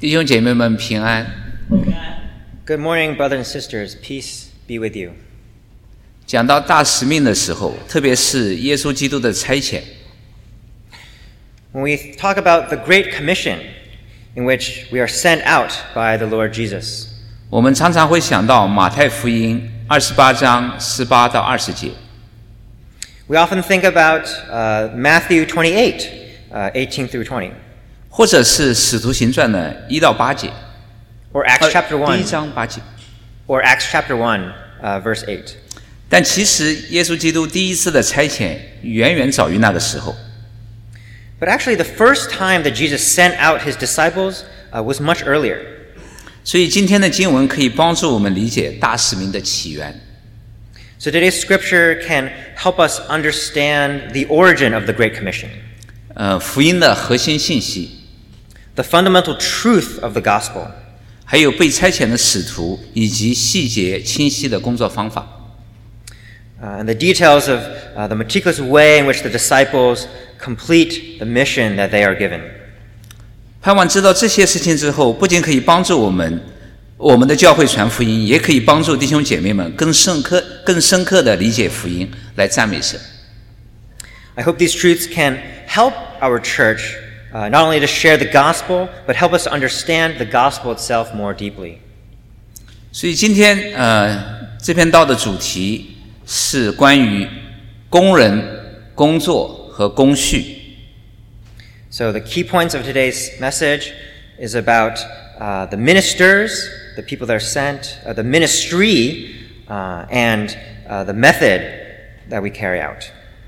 弟兄姐妹们平安。 Good morning, brothers and sisters. Peace be with you. 讲到大使命的时候，特别是耶稣基督的差遣。 When we talk about the Great Commission, in which we are sent out by the Lord Jesus, 我们常常会想到马太福音28章18到20节。 We often think about Matthew 28, 18 through 20. 或者是使徒行传的1到8节。 Or Acts chapter 1. 第1章8节。 Or Acts chapter 1, verse 8. 但其实耶稣基督第一次的差遣远远早于那个时候。 But actually, the first time that Jesus sent out his disciples was much earlier. 所以今天的经文可以帮助我们理解大使命的起源。 So today's scripture can help us understand the origin of the Great Commission. 福音的核心信息。 The fundamental truth of the gospel. 还有被差遣的使徒以及细节清晰的工作方法。 And the details of the meticulous way in which the disciples complete the mission that they are given. 盼望知道这些事情之后，不仅可以帮助我们的教会传福音，也可以帮助弟兄姐妹们更深刻的理解福音，来赞美神。 I hope these truths can help our church not only to share the gospel, but help us to understand the gospel itself more deeply. 所以今天这篇道的主题是关于工人、工作和工序。 So the key points of today's message is about the ministers, the people that are sent, the ministry, and the method that we carry out.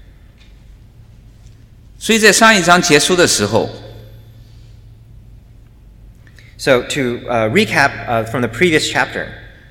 所以在上一章结束的时候 So to recap from the previous chapter,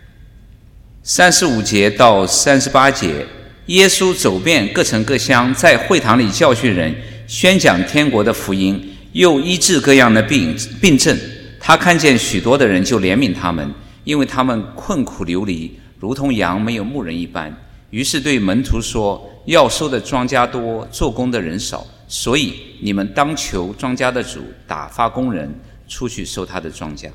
35节到38节，耶稣走遍各城各乡，在会堂里教训人，宣讲天国的福音，又医治各样的病症。他看见许多的人，就怜悯他们，因为他们困苦流离，如同羊没有牧人一般。于是对门徒说：要收的庄稼多，做工的人少，所以你们当求庄稼的主打发工人出去收他的庄稼。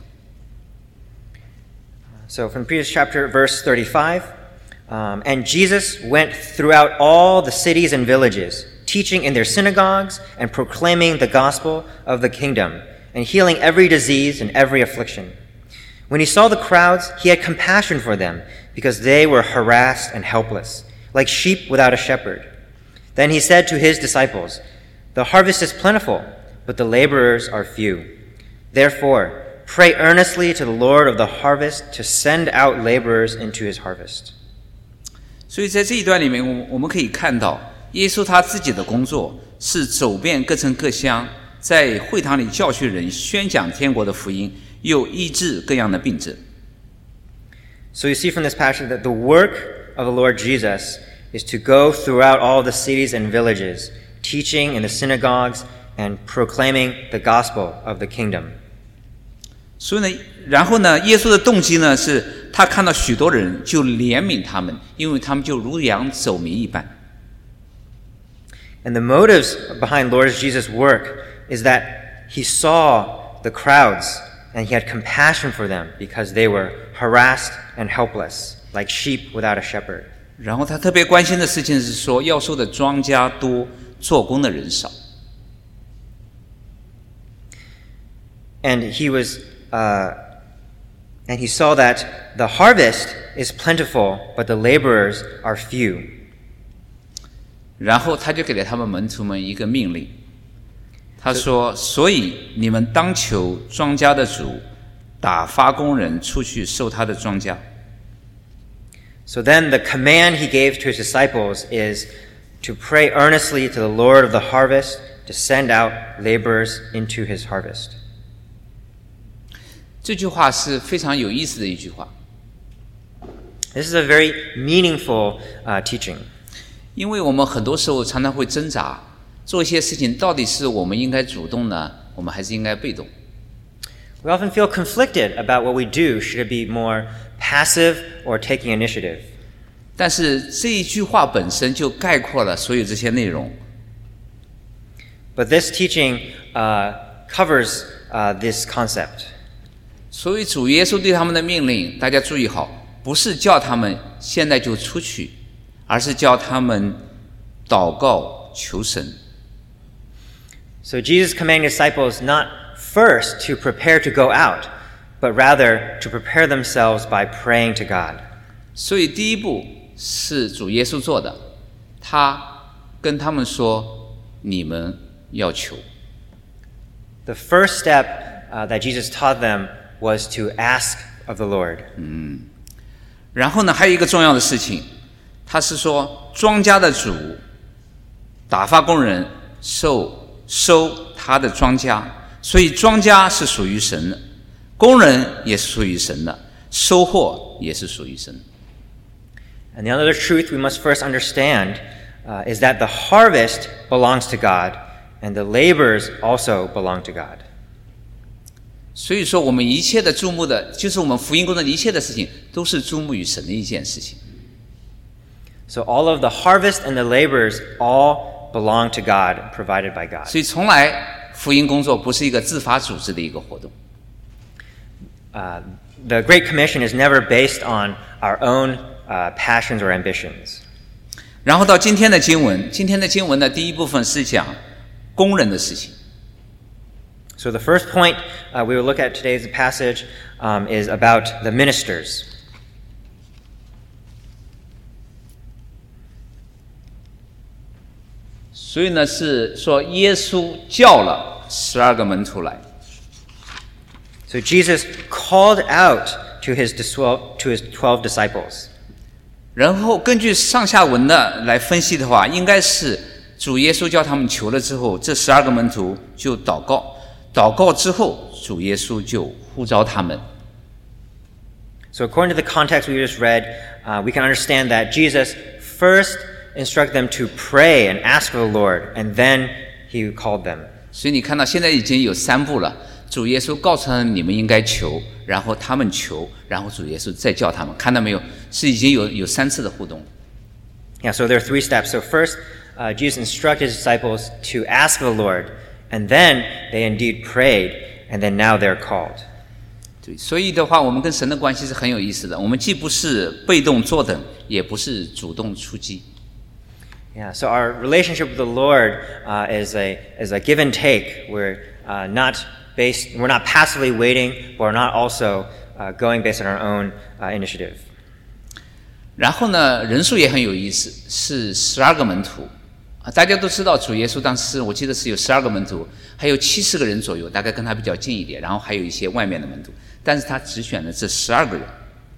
So from the previous chapter, verse 35, and Jesus went throughout all the cities and villages, teaching in their synagogues and proclaiming the gospel of the kingdom, and healing every disease and every affliction. When he saw the crowds, he had compassion for them, because they were harassed and helpless, like sheep without a shepherd. Then he said to his disciples, the harvest is plentiful, but the laborers are few. Therefore, pray earnestly to the Lord of the harvest to send out laborers into his harvest. 所以在这一段里面，我们可以看到，耶稣他自己的工作是走遍各城各乡，在会堂里教训人，宣讲天国的福音，又医治各样的病症。 So you see from this passage that the work of the Lord Jesus is to go throughout all the cities and villages, teaching in the synagogues and proclaiming the gospel of the kingdom. 所以呢，然后呢，耶稣的动机呢，是他看到许多人就怜悯他们，因为他们就如羊走迷一般。 And the motives behind Lord Jesus' work is that he saw the crowds and he had compassion for them because they were harassed and helpless, like sheep without a shepherd. 然后他特别关心的事情是说，要收的庄稼多，做工的人少。 And he saw that the harvest is plentiful, but the laborers are few. 然后他就给了他们门徒们一个命令，他说：所以你们当求庄稼的主打发工人出去收他的庄稼。 So then the command he gave to his disciples is to pray earnestly to the Lord of the harvest to send out laborers into his harvest. 这句话是非常有意思的一句话。 This is a very meaningful teaching. 因为我们很多时候常常会挣扎，做一些事情到底是我们应该主动呢，我们还是应该被动？ We often feel conflicted about what we do. Should it be more passive or taking initiative? 但是这一句话本身就概括了所有这些内容。 But this teaching covers this concept. 所以主耶稣对他们的命令，大家注意好，不是叫他们现在就出去，而是叫他们祷告求神。 So Jesus commanded disciples not first to prepare to go out, but rather to prepare themselves by praying to God. 所以第一步是主耶稣做的，他跟他们说：“你们要求。” The first step that Jesus taught them was to ask of the Lord. 然后呢，还有一个重要的事情，他是说庄稼的主打发工人收他的庄稼，所以庄稼是属于神的，工人也是属于神的，收获也是属于神的。 And the other truth we must first understand is that the harvest belongs to God, and the labors also belong to God. 所以说，我们一切的注目的，就是我们福音工作的一切的事情，都是注目于神的一件事情。 So all of the harvest and the labors all belong to God, provided by God. 所以从来福音工作不是一个自发组织的一个活动。 The Great Commission is never based on our own passions or ambitions. 然后到今天的经文的第一部分是讲工人的事情。 So the first point we will look at today's passage is about the ministers. 所以呢，是说耶稣叫了12个门徒来。 So Jesus called out to his 12 disciples. 然后根据上下文的来分析的话，应该是主耶稣叫他们求了之后，这12个门徒就祷告，祷告之后，主耶稣就呼召他们。 So according to the context we just read, we can understand that Jesus first instructed them to pray and ask of the Lord, and then he called them. 所以你看到现在已经有3步了，主耶稣告诉他们你们应该求，然后他们求，然后主耶稣再叫他们，看到没有？是已经有3次的互动。 Yeah, so there are 3 steps. So first, Jesus instructed his disciples to ask of the Lord, and then they indeed prayed, and then now they're called. 对，所以的话，我们跟神的关系是很有意思的。我们既不是被动坐等，也不是主动出击。 Yeah, so our relationship with the Lord is a give and take. We're not passively waiting, but we're not also going based on our own initiative. 然后呢，人数也很有意思，是12个门徒。大家都知道主耶稣当时我记得是有12个门徒，还有70个人左右，大概跟他比较近一点，然后还有一些外面的门徒，但是他只选了这12个人。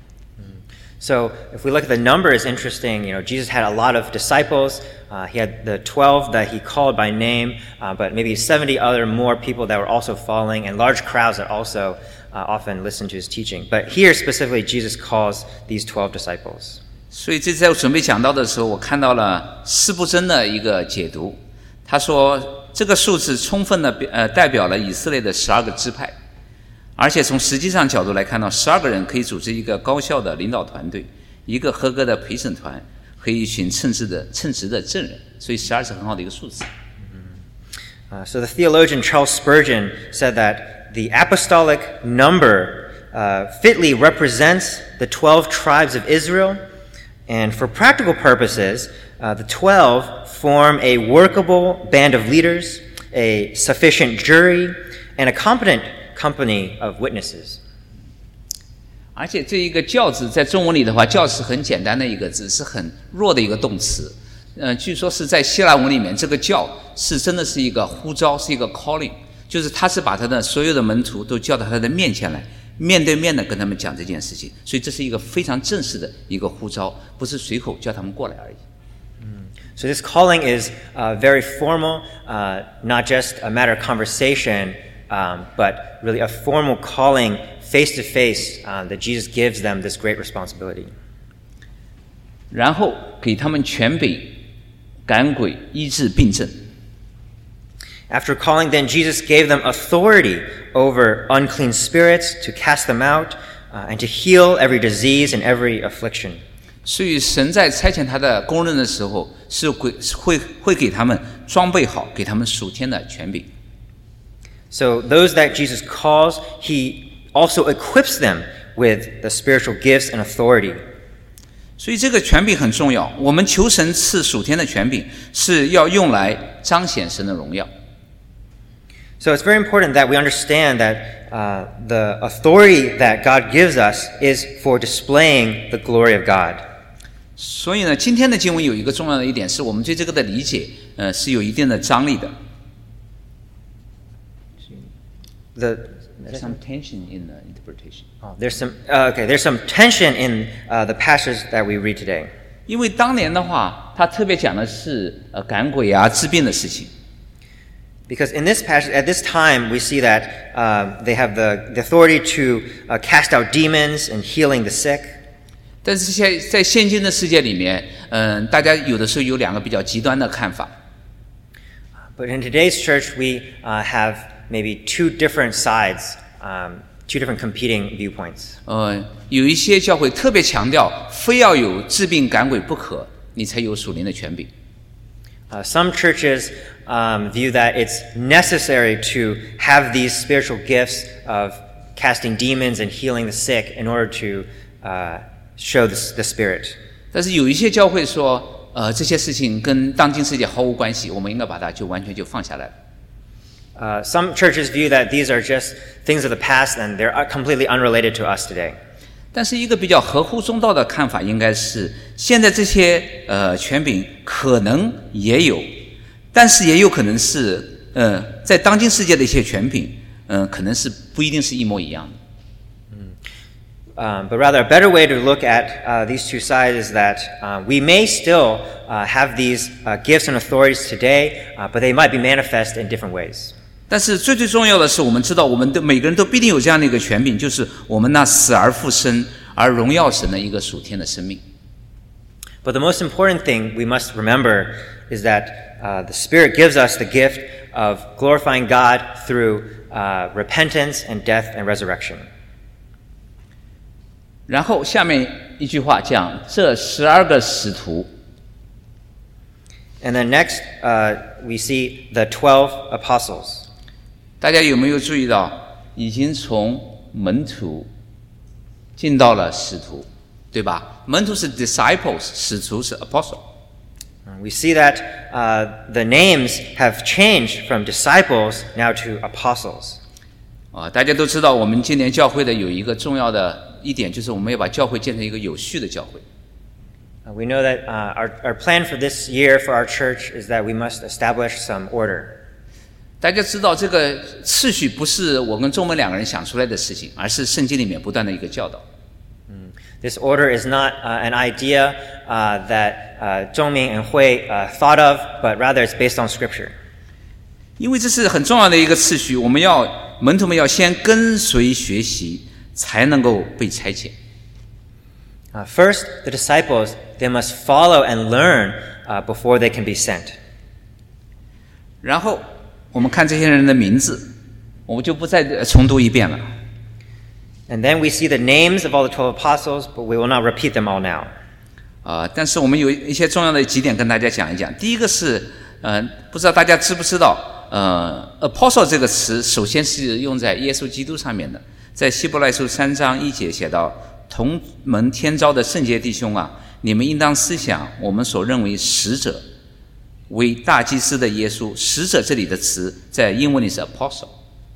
So if we look at the number, it's interesting. You know, Jesus had a lot of disciples. He had the 12 that he called by name, but maybe 70 other more people that were also following, and large crowds that also often listened to his teaching. But here specifically, Jesus calls these 12 disciples. 所以这在我准备讲到的时候，我看到了司布真的一个解读。他说，这个数字充分的代表了以色列的12个支派。而且从实际上角度来看到，12个人可以组织一个高效的领导团队，一个合格的陪审团和一群称职的证人，所以12是很好的一个数字。 So the theologian Charles Spurgeon said that the apostolic number fitly represents the 12 tribes of Israel, and for practical purposes, the 12 form a workable band of leaders, a sufficient jury, and a competent company of witnesses. 而且这一个教字在中文里的话，教是很简单的一个字，是很弱的一个动词。据说是在希腊文里面，这个教是真的是一个呼召，是一个 calling， 就是他是把他的所有的门徒都叫到他的面前来，面对面的跟他们讲这件事情。所以这是一个非常正式的一个呼召，不是随口叫他们过来而已。 So this calling is very formal, not just a matter of conversation, but really a formal calling face to face that Jesus gives them this great responsibility. 然后给他们权柄赶鬼医治病症。 After calling, then Jesus gave them authority over unclean spirits to cast them out and to heal every disease and every affliction. 所以神在差遣他的工人的时候，是会给他们装备好，给他们属天的权柄。 So those that Jesus calls, he also equips them with the spiritual gifts and authority. 所以这个权柄很重要，我们求神赐属天的权柄是要用来彰显神的荣耀。 So it's very important that we understand that the authority that God gives us is for displaying the glory of God. 所以呢，今天的经文有一个重要的一点，是我们对这个的理解，是有一定的张力的。There's some tension in the interpretation. There's some tension in the passage that we read today. 因为当年的话，他特别讲的是赶鬼啊、治病的事情。 Because in this passage, at this time, we see that they have the authority to cast out demons and healing the sick. 但是在现今的世界里面，大家有的时候有两个比较极端的看法。 But in today's church, we have maybe two different sides, two different competing viewpoints. 有一些教会特别强调，非要有治病赶鬼不可，你才有属灵的权柄。 Some churches view that it's necessary to have these spiritual gifts of casting demons and healing the sick in order to show the Spirit. 但是有一些教会说，这些事情跟当今世界毫无关系，我们应该把它就完全就放下来了。 Some churches view that these are just things of the past and they're completely unrelated to us today. 但是一个比较合乎中道的看法应该是，现在这些权柄可能也有，但是也有可能是在当今世界的一些权柄，可能是不一定是一模一样的。 But rather, a better way to look at these two sides is that we may still have these gifts and authorities today, but they might be manifest in different ways. 但是最重要的是，我们知道，我们的每个人都必定有这样的一个权柄，就是我们那死而复生而荣耀神的一个属天的生命。 But the most important thing we must remember is that the Spirit gives us the gift of glorifying God through repentance and death and resurrection. 然后下面一句话讲，这12个使徒。 And then next, we see the 12 apostles. 大家有没有注意到，已经从门徒进到了使徒，对吧？门徒是 disciples， 使徒是 apostle。 We see that the names have changed from disciples now to apostles. 大家都知道，我们今年教会的有一个重要的一点，就是我们要把教会建成一个有序的教会。 We know that our plan for this year for our church is that we must establish some order. 大家知道，这个次序不是我跟仲门两个人想出来的事情，而是圣经里面不断的一个教导。 This order is not an idea that Zhongming and Hui thought of, but rather it's based on Scripture. 因为这是很重要的一个次序，门徒们要先跟随学习，才能够被差遣。 First, the disciples, they must follow and learn before they can be sent. 然后我们看这些人的名字，我们就不再重读一遍了。 And then we see the names of all the 12 apostles, but we will not repeat them all now. 但是我们有一些重要的几点跟大家讲一讲。第一个是，不知道大家知不知道，apostle 这个词首先是用在耶稣基督上面的，在希伯来书3章1节写到：同门天召的圣洁弟兄啊，你们应当思想我们所认为使者为大祭司的耶稣。使者这里的词在英文里是 apostle。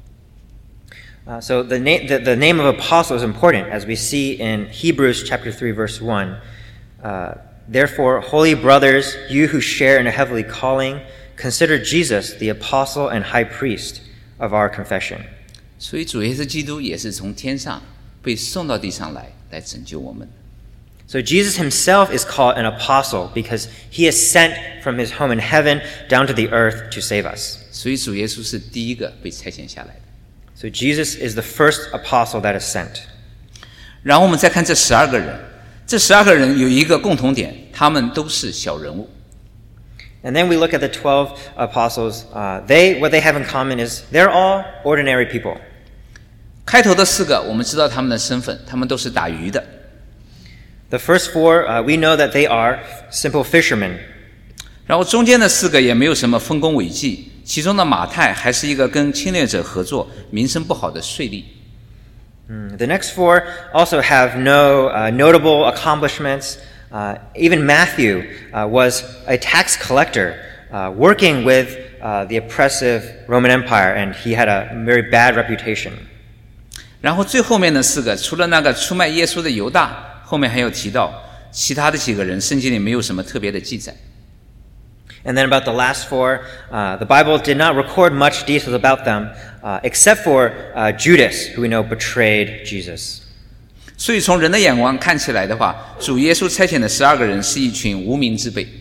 So the name of apostle is important, as we see in Hebrews chapter 3, verse 1. Therefore, holy brothers, you who share in a heavenly calling, consider Jesus the apostle and high priest of our confession. 所以主耶稣基督也是从天上被送到地上来拯救我们。 So Jesus himself is called an apostle because he is sent from his home in heaven down to the earth to save us. 所以主耶稣是第一个被差遣下来的。 So Jesus is the first apostle that is sent. 然后我们再看这12个人，这12个人有一个共同点，他们都是小人物。 And then we look at the 12 apostles. What they have in common is they're all ordinary people. 开头的4个，我们知道他们的身份，他们都是打鱼的。 The first 4, we know that they are simple fishermen. 然后中间的4个也没有什么丰功伟绩，其中的马太还是一个跟侵略者合作、名声不好的税吏。 The next four also have no notable accomplishments. Even Matthew was a tax collector working with the oppressive Roman Empire, and he had a very bad reputation. 然后最后面的4个，除了那个出卖耶稣的犹大，后面还有提到其他的几个人，圣经里没有什么特别的记载。 And then about the last four, the Bible did not record much details about them, except for Judas, who we know betrayed Jesus. 所以从人的眼光看起来的话，主耶稣差遣的12个人是一群无名之辈。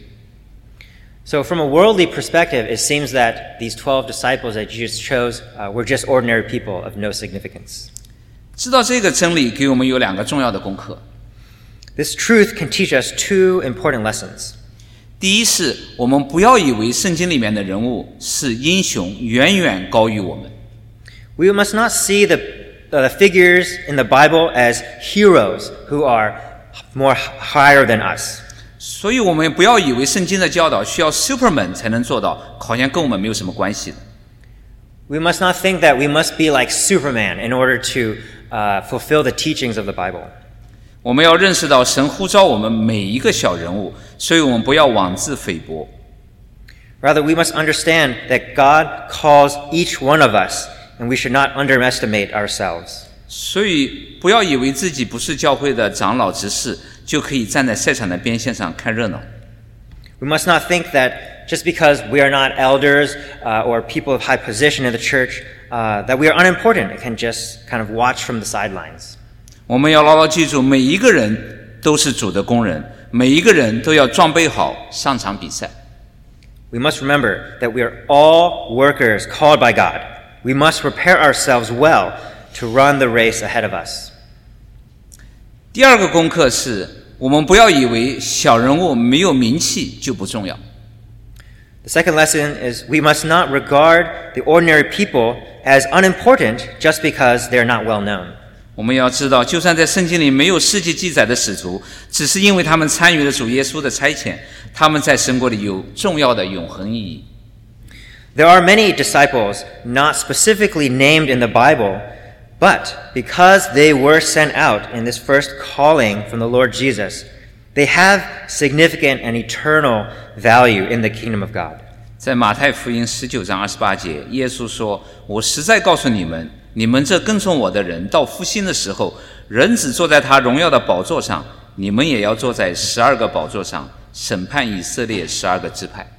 So from a worldly perspective, it seems that these 12 disciples that Jesus chose were just ordinary people of no significance. 知道这个真理给我们有2个重要的功课。 This truth can teach us 2 important lessons. 第一是我们不要以为圣经里面的人物是英雄，远远高于我们。 We must not see the figures in the Bible as heroes who are more higher than us. 所以我们不要以为圣经的教导需要 Superman 才能做到，好像跟我们没有什么关系的。 We must not think that we must be like Superman in order to fulfill the teachings of the Bible. 我们要认识到神呼召我们每一个小人物，所以我们不要妄自菲薄。 Rather, we must understand that God calls each one of us, and we should not underestimate ourselves. 所以不要以为自己不是教会的长老执事，就可以站在赛场的边线上看热闹。 We must not think that just because we are not elders or people of high position in the church, that we are unimportant and can just kind of watch from the sidelines. 我们要牢牢记住，每一个人都是主的工人，每一个人都要装备好上场比赛。 We must remember that we are all workers called by God. We must prepare ourselves well to run the race ahead of us. 第2个功课是，我们不要以为小人物没有名气就不重要。 The second lesson is we must not regard the ordinary people as unimportant just because they are not well known. 我们要知道，就算在圣经里没有事迹记载的使徒，只是因为他们参与了主耶稣的差遣，他们在神国里有重要的永恒意义。 There are many disciples not specifically named in the Bible, but because they were sent out in this first calling from the Lord Jesus, they have significant and eternal value in the kingdom of God. 在马太福音19章28节，耶稣说：“我实在告诉你们，你们这跟从我的人，到复兴的时候，人子坐在他荣耀的宝座上，你们也要坐在12个宝座上，审判以色列12个支派。”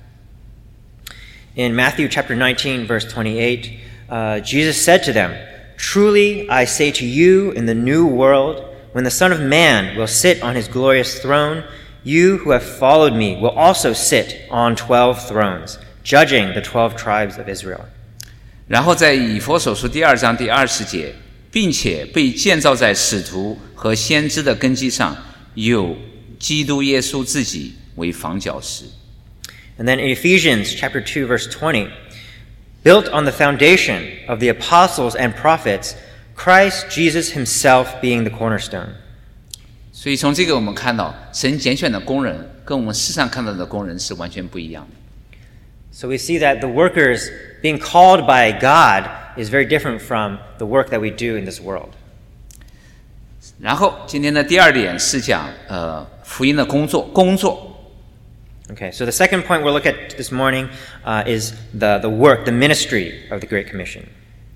In Matthew chapter 19, verse 28, Jesus said to them, "Truly I say to you, in the new world, when the Son of Man will sit on his glorious throne, you who have followed me will also sit on 12 thrones, judging the 12 tribes of Israel." 然后在以弗所书第2章第20节，并且被建造在使徒和先知的根基上，有基督耶稣自己为房角石。 And then in Ephesians chapter 2, verse 20, built on the foundation of the apostles and prophets, Christ Jesus himself being the cornerstone. 所以从这个我们看到，神拣选的工人跟我们世上看到的工人是完全不一样的。 So we see that the workers being called by God is very different from the work that we do in this world. 然后今天的第2点是讲福音的工作。 Okay, so the second point we'll look at this morning is the work, the ministry of the Great Commission.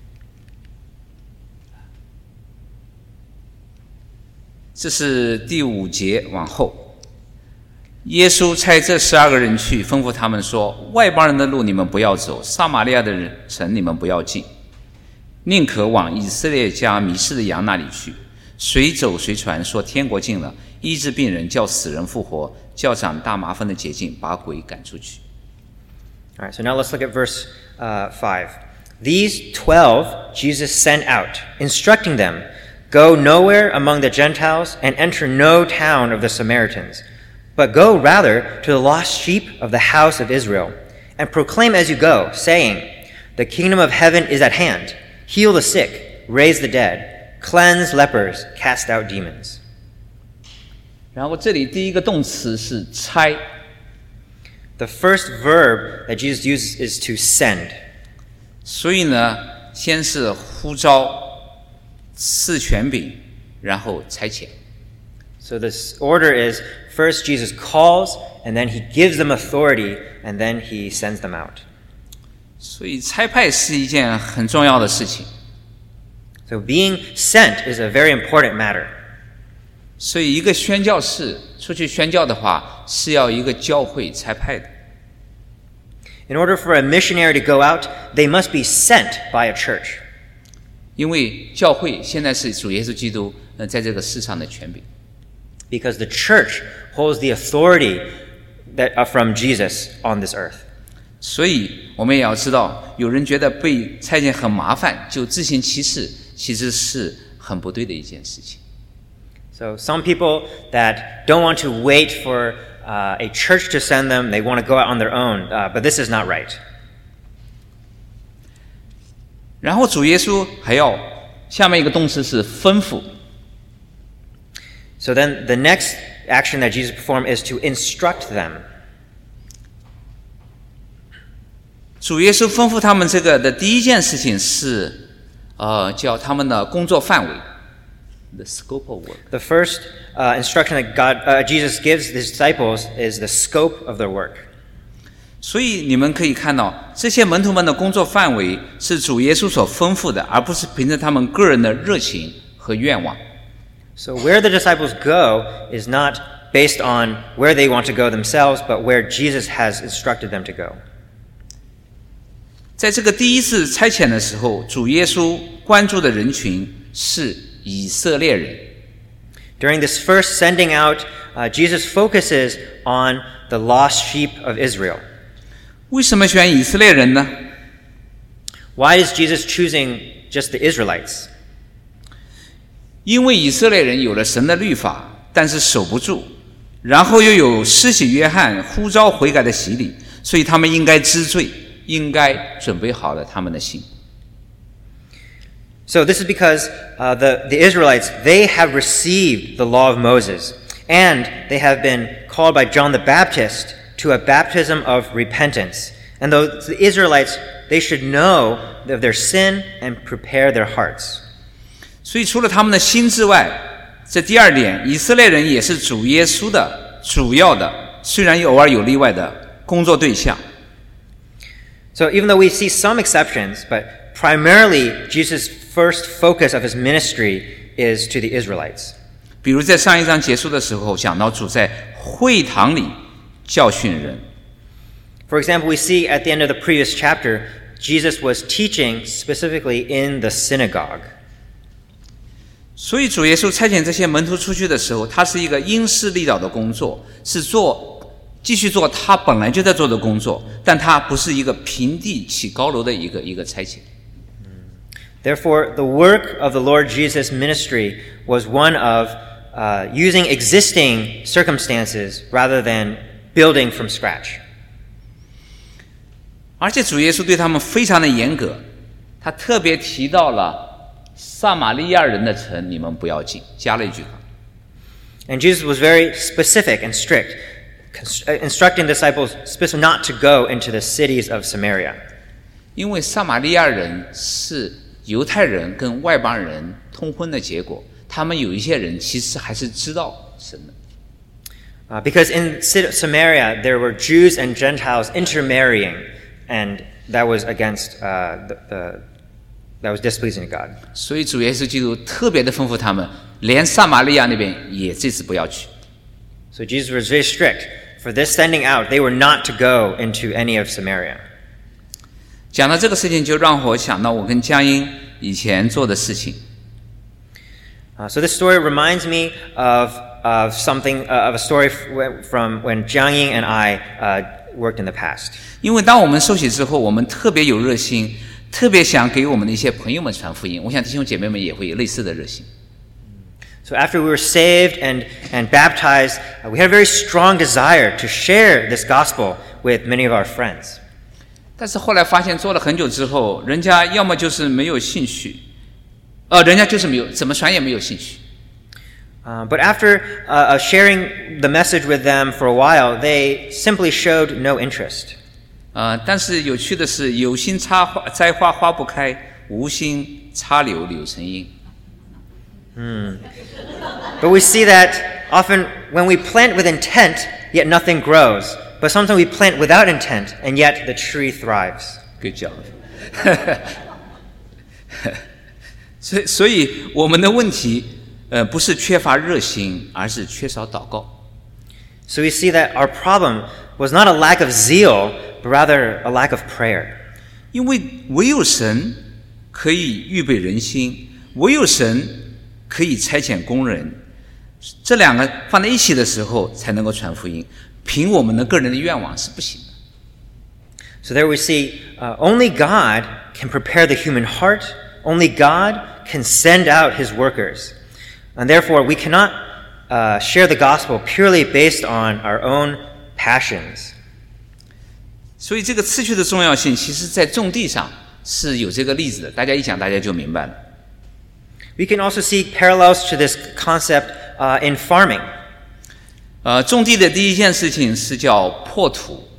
这是第5节往后，耶稣差这12个人去，吩咐他们说：外邦人的路你们不要走，撒玛利亚的城你们不要进，宁可往以色列家迷失的羊那里去。随走随传，说天国近了，医治病人，叫死人复活，叫长大麻风的洁净，把鬼赶出去。 All right, so now let's look at verse 5. These 12 Jesus sent out, instructing them, "Go nowhere among the Gentiles and enter no town of the Samaritans, but go rather to the lost sheep of the house of Israel, and proclaim as you go, saying, The kingdom of heaven is at hand. Heal the sick, raise the dead, cleanse lepers, cast out demons." 然后这里第一个动词是差。 The first verb that Jesus uses is to send. 所以呢，先是呼召， 赐权柄，然后差遣。 So this order is, first Jesus calls, and then he gives them authority, and then he sends them out. 所以差派是一件很重要的事情。 So being sent is a very important matter. 所以一个宣教士出去宣教的话，是要一个教会差派的。 In order for a missionary to go out, they must be sent by a church. 因为教会现在是主耶稣基督在这个世上的权柄。 Because the church holds the authority from Jesus on this earth. 所以我们也要知道，有人觉得被差遣很麻烦，就自行其事，其实是很不对的一件事情。 So some people that don't want to wait for a church to send them, they want to go out on their own, but this is not right. 然后主耶稣还要下面一个动词是吩咐。 So then the next action that Jesus performed is to instruct them. 主耶稣吩咐他们这个的第一件事情是，叫他们的工作范围 ，the scope of work. The first instruction that Jesus gives his disciples is the scope of their work. 所以你们可以看到，这些门徒们的工作范围是主耶稣所吩咐的，而不是凭着他们个人的热情和愿望。 So where the disciples go is not based on where they want to go themselves, but where Jesus has instructed them to go. 在这个第一次差遣的时候，主耶稣关注的人群是以色列人。 During this first sending out, Jesus focuses on the lost sheep of Israel. 为什么选以色列人呢？ Why is Jesus choosing just the Israelites? 因为以色列人有了神的律法，但是守不住，然后又有施洗约翰呼召悔改的洗礼，所以他们应该知罪，应该准备好了他们的心。 So this is because the Israelites, they have received the law of Moses, and they have been called by John the Baptist to a baptism of repentance. And though the Israelites, they should know of their sin and prepare their hearts. 所以除了他们的心之外，这第二点，以色列人也是主耶稣的主要的，虽然偶尔有例外的工作对象。 So even though we see some exceptions, but primarily Jesus' first focus of his ministry is to the Israelites. 比如在上一章结束的时候，讲到主在会堂里教训人。 For example, we see at the end of the previous chapter, Jesus was teaching specifically in the synagogue. 所以主耶稣差遣这些门徒出去的时候，他是一个因势利导的工作，是继续做他本来就在做的工作，但他不是一个平地起高楼的一个差遣。 Therefore, the work of the Lord Jesus' ministry was one of using existing circumstances rather than building from scratch. 而且主耶稣对他们非常的严格，他特别提到了撒玛利亚人的城你们不要进，加了一句话。 And Jesus was very specific and strict, instructing disciples not to go into the cities of Samaria. 因为撒玛利亚人是犹太人跟外邦人通婚的结果，他们有一些人其实还是知道神的。 Because in Samaria there were Jews and Gentiles intermarrying, and that was against that was displeasing to God. 所以主耶稣基督特别的吩咐他们，连撒玛利亚那边也这次不要去。 So Jesus was very strict. For this sending out, they were not to go into any of Samaria. 讲到这个事情，就让我想到我跟江英以前做的事情。 So this story reminds me of something of a story from when Jiang Ying and I worked in the past. 因为当我们受洗之后，我们特别有热心，特别想给我们的一些朋友们传福音。我想弟兄姐妹们也会有类似的热心。 So after we were saved and baptized, we had a very strong desire to share this gospel with many of our friends. 但是后来发现做了很久之后，人家要么就是没有兴趣，人家就是没有怎么传也没有兴趣。 But after sharing the message with them for a while, they simply showed no interest. 但是有趣的是，有心栽花花不开，无心插柳柳成荫。 But we see that often when we plant with intent, yet nothing grows. But sometimes we plant without intent, and yet the tree thrives. Good job. 所以我们的问题，不是缺乏热心，而是缺少祷告。 So we see that our problem was not a lack of zeal, but rather a lack of prayer. 因为唯有神可以预备人心，唯有神可以差遣工人，这两个放在一起的时候才能够传福音。凭我们的个人的愿望是不行的。 So there we see only God can prepare the human heart, only God can send out his workers. And therefore we cannot share the gospel purely based on our own passions. 所以这个次序的重要性，其实在种地上是有这个例子的，大家一讲大家就明白了。 We can also see parallels to this concept in farming. 种地的第一件事情是叫破土。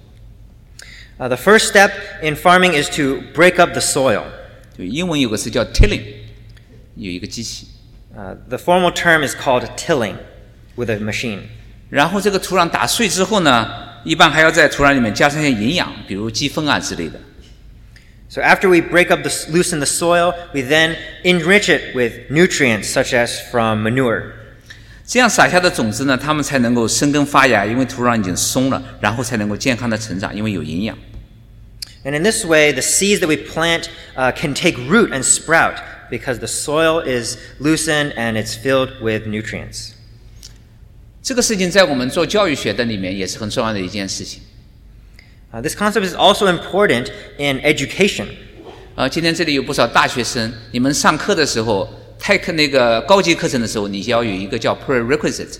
The first step in farming is to break up the soil. 对，英文有个词叫 tilling， 有一个机器。 The formal term is called tilling with a machine. 然后这个土壤打碎之后呢，一般还要在土壤里面加上一些营养，比如鸡粪啊之类的。 So after we break up loosen the soil, we then enrich it with nutrients such as from manure. 这样撒下的种子呢，它们才能够生根发芽，因为土壤已经松了，然后才能够健康的成长，因为有营养。 And in this way, the seeds that we plant can take root and sprout because the soil is loosened and it's filled with nutrients. 这个事情在我们做教育学的里面也是很重要的一件事情。 This concept is also important in education. 今天这里有不少大学生，你们上课的时候那个高级课程的时候，你要有一个叫 prerequisite。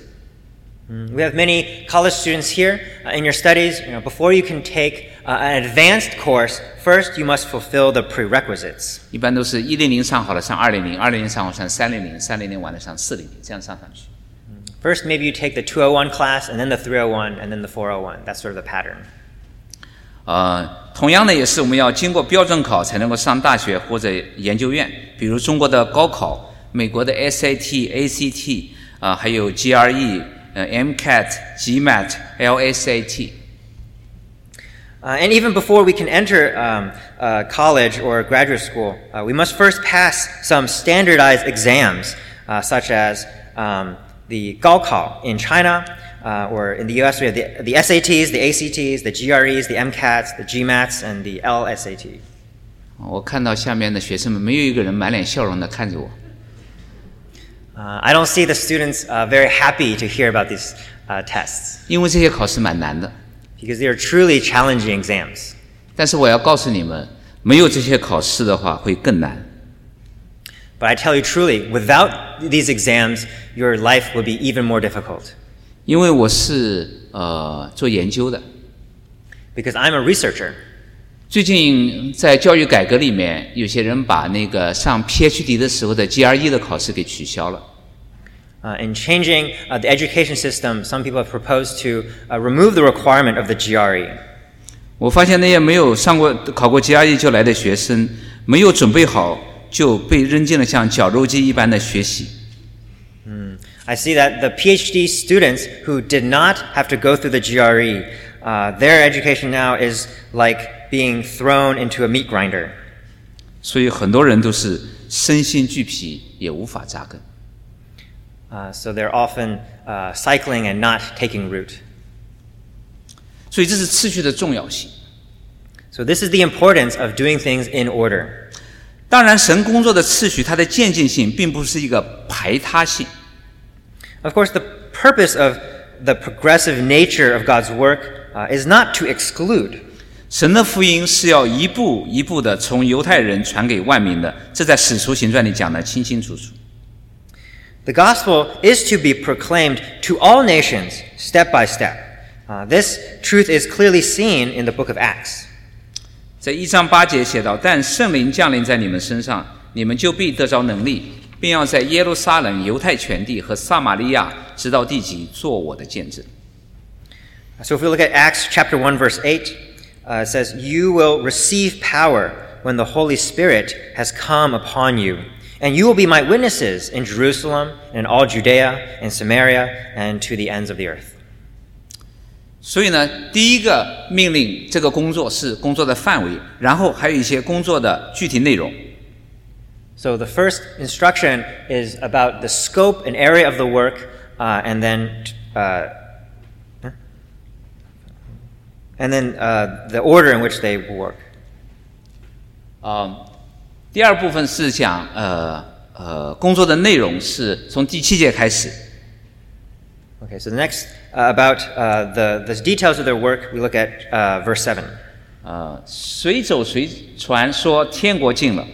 We have many college students here in your studies. Before you can take an advanced course, first you must fulfill the prerequisites. 一般都是100上好了上200，200上好上300，300完了上400，这样上去。 First, maybe you take the 201 class, and then the 301, and then the 401. That's sort of the pattern. 同样的也是我们要经过标准考才能够上大学或者研究院，比如中国的高考、美国的 SAT、ACT 还有 GRE、MCAT、GMAT、LSAT。 And even before we can enter college or graduate school, we must first pass some standardized exams, such as the Gaokao in China, or in the US we have the SATs, the ACTs, the GREs, the MCATs, the GMATs, and the LSAT. 我看到下面的学生们没有一个人满脸笑容的看着我。 I don't see the students very happy to hear about these tests. 因为这些考试蛮难的。 Because they are truly challenging exams. 但是我要告诉你们，没有这些考试的话会更难。 But I tell you truly, without these exams, your life will be even more difficult. 因为我是做研究的。 Because I'm a researcher. 最近在教育改革里面，有些人把那个上 PhD 的时候的 GRE 的考试给取消了。 In changing the education system, some people have proposed to remove the requirement of the GRE. 我发现那些没有考过 GRE 就来的学生，没有准备好就被扔进了像绞肉机一般的学习。 I see that the PhD students who did not have to go through the GRE, their education now is like being thrown into a meat grinder. 所以很多人都是身心俱疲，也无法扎根。 So they're often cycling and not taking root. 所以这是次序的重要性。 So this is the importance of doing things in order. 当然，神工作的次序，它的渐进性并不是一个排他性。 Of course, the purpose of the progressive nature of God's work is not to exclude. 神的福音是要一步一步的从犹太人传给万民的，这在使徒行传里讲得清清楚楚。 The gospel is to be proclaimed to all nations, step by step. This truth is clearly seen in the book of Acts. 在1章8节写道：“但圣灵降临在你们身上，你们就必得着能力，并要在耶路撒冷、犹太全地和撒玛利亚直到地极做我的见证。” So if we look at Acts chapter 1 verse 8, it says, "You will receive power when the Holy Spirit has come upon you, And you will be my witnesses in Jerusalem and in all Judea and Samaria and to the ends of the earth. 所以呢，第一个命令这个工作是工作的范围，然后还有一些工作的具体内容。 So the first instruction is about the scope and area of the work, and then the order in which they work. 第二部分是讲工作的内容是从第7节开始。 Okay, so the next about the details of their work, we look at verse 7. 随走随传说天国近了。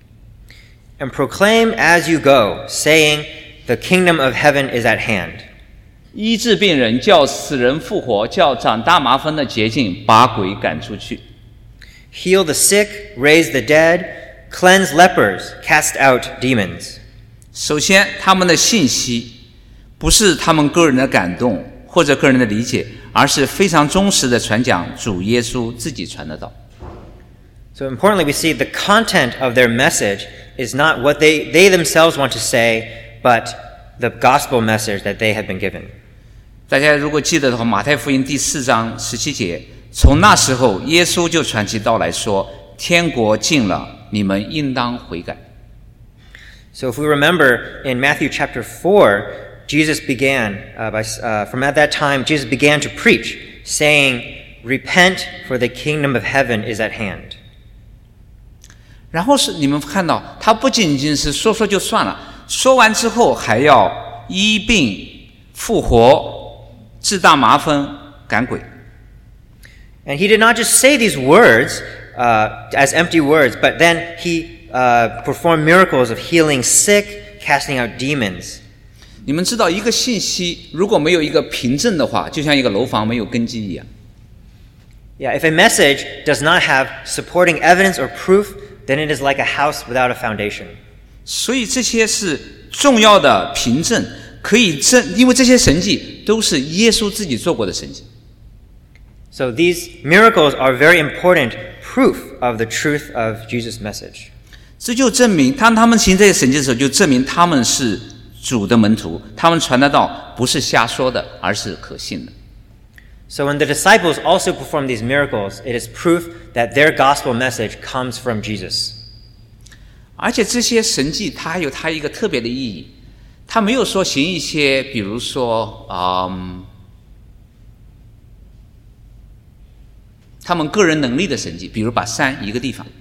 And proclaim as you go, saying, the kingdom of heaven is at hand. 医治病人，叫死人复活，叫长大麻风的洁净，把鬼赶出去。 Heal the sick, raise the dead, cleanse lepers, cast out demons. 首先，他们的信息不是他们个人的感动或者个人的理解，而是非常忠实的传讲主耶稣自己传的道。 So importantly, we see the content of their message is not what they themselves want to say, but the gospel message that they have been given. 大家如果记得的话，马太福音第4章17节，从那时候耶稣就传起道来说，天国近了，你们应当悔改。 So if we remember in Matthew chapter 4, Jesus began, from at that time, Jesus began to preach, saying, repent, for the kingdom of heaven is at hand. 然后是你们看到，他不仅仅是说说就算了，说完之后还要医病、复活、治大麻风、赶鬼。 And he did not just say these words as empty words, but then he performed miracles of healing sick, casting out demons. 你们知道，一个信息如果没有一个凭证的话，就像一个楼房没有根基一样。 Yeah, if a message does not have supporting evidence or proof, then it is like a house without a foundation. 所以这些是重要的凭证，可以因为这些神迹都是耶稣自己做过的神迹。 So these miracles are very important proof of the truth of Jesus' message. 这就证明，当他们行这些神迹的时候，就证明他们是主的门徒，他们传的道不是瞎说的，而是可信的。 So when the disciples also perform these miracles, it is proof that their gospel message comes from Jesus. 而且这些神迹它有它一个特别的意义，它没有说行一些，比如说他们个人能力的神迹，比如把山移个地方。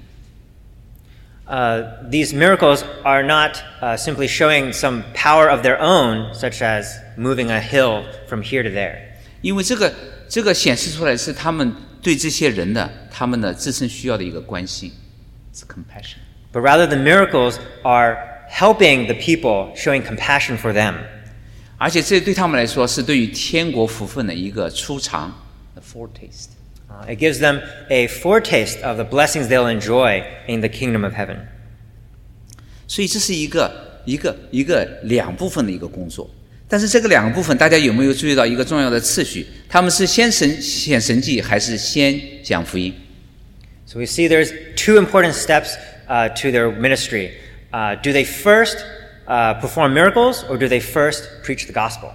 These miracles are not simply showing some power of their own, such as moving a hill from here to there. 因为这个显示出来是他们对这些人的他们的自身需要的一个关心 ，it's compassion. But rather, the miracles are helping the people, showing compassion for them. 而且这对他们来说是对于天国福分的一个初尝 ，a foretaste. It gives them a foretaste of the blessings they'll enjoy in the kingdom of heaven. 所以这是一个两部分的一个工作。但是这个两个部分，大家有没有注意到一个重要的次序？他们是先显神迹，还是先讲福音？ So we see there's two important steps to their ministry. Do they first perform miracles, or do they first preach the gospel?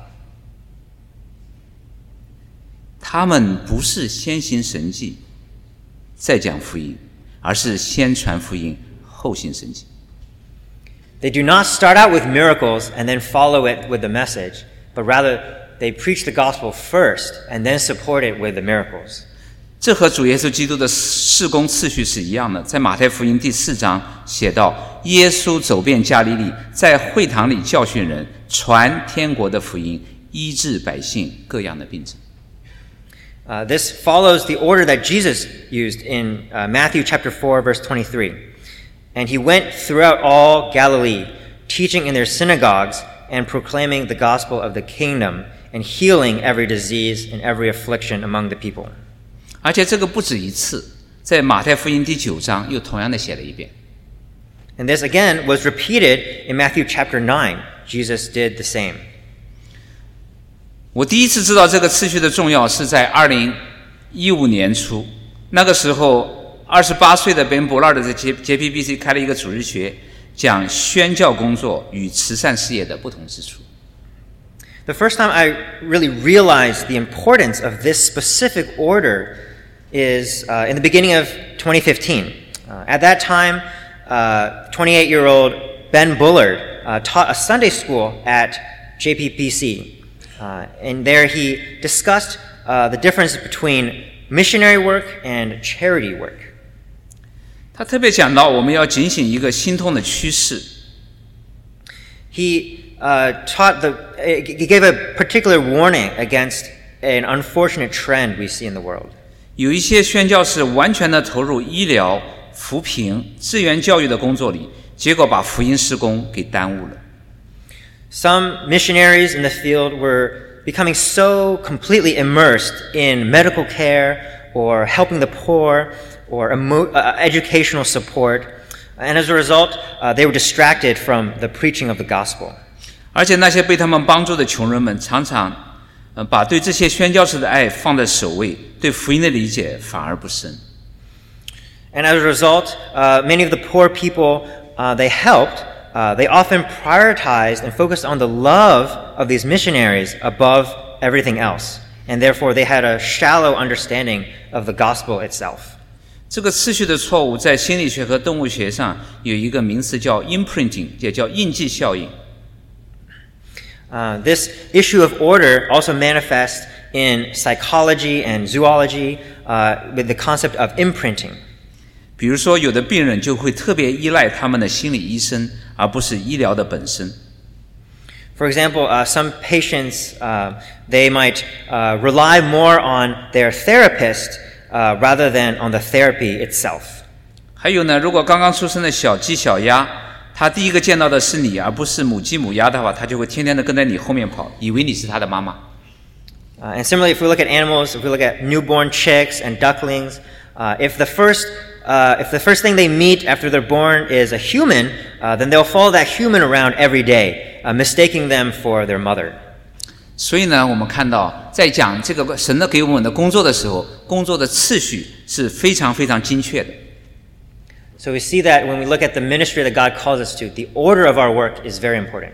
他们不是先行神迹，再讲福音，而是先传福音，后行神迹。 They do not start out with miracles and then follow it with the message, but rather they preach the gospel first and then support it with the miracles. 这和主耶稣基督的事工次序是一样的。在马太福音第4章写到，耶稣走遍加利利，在会堂里教训人，传天国的福音，医治百姓各样的病症。 This follows the order that Jesus used in Matthew chapter 4, verse 23. And he went throughout all Galilee, teaching in their synagogues and proclaiming the gospel of the kingdom and healing every disease and every affliction among the people. 而且这个不止一次，在马太福音第9章又同样的写了一遍。 And this again was repeated in Matthew chapter 9. Jesus did the same. 我第一次知道这个次序的重要是在2015年初，那个时候28岁的 Ben Bullard 在 JPBC 开了一个主日学， 讲宣教工作与慈善事业的不同之处。 The first time I really realized the importance of this specific order is in the beginning of 2015. At that time, 28-year-old Ben Bullard taught a Sunday school at JPBC. And there he discussed the difference between missionary work and charity work. 他特别讲到我们要警醒一个心痛的趋势。 He gave a particular warning against an unfortunate trend we see in the world. 有一些宣教士完全的投入医疗、扶贫、志愿教育的工作里，结果把福音事工给耽误了。 Some missionaries in the field were becoming so completely immersed in medical care or helping the poor or educational support, and as a result, they were distracted from the preaching of the gospel. 而且那些被他们帮助的穷人们，常常把对这些宣教士的爱放在首位，对福音的理解反而不深。 And as a result, many of the poor people they helped, they often prioritized and focused on the love of these missionaries above everything else, and therefore they had a shallow understanding of the gospel itself. 这个次序的错误在心理学和动物学上有一个名词叫 imprinting， 也叫印记效应。 This issue of order also manifests in psychology and zoology with the concept of imprinting. 比如说，有的病人就会特别依赖他们的心理医生，而不是医疗的本身。 For example, some patients they might rely more on their therapist rather than on the therapy itself. 还有呢，如果刚刚出生的小鸡、小鸭，他第一个见到的是你，而不是母鸡、母鸭的话，他就会天天的跟在你后面跑，以为你是他的妈妈。 And similarly, if we look at animals, if we look at newborn chicks and ducklings, if the first thing they meet after they're born is a human, then they'll follow that human around every day, mistaking them for their mother. 所以呢，我们看到在讲这个神的给我们的工作的时候，工作的次序是非常非常精确的。 So we see that when we look at the ministry that God calls us to, the order of our work is very important.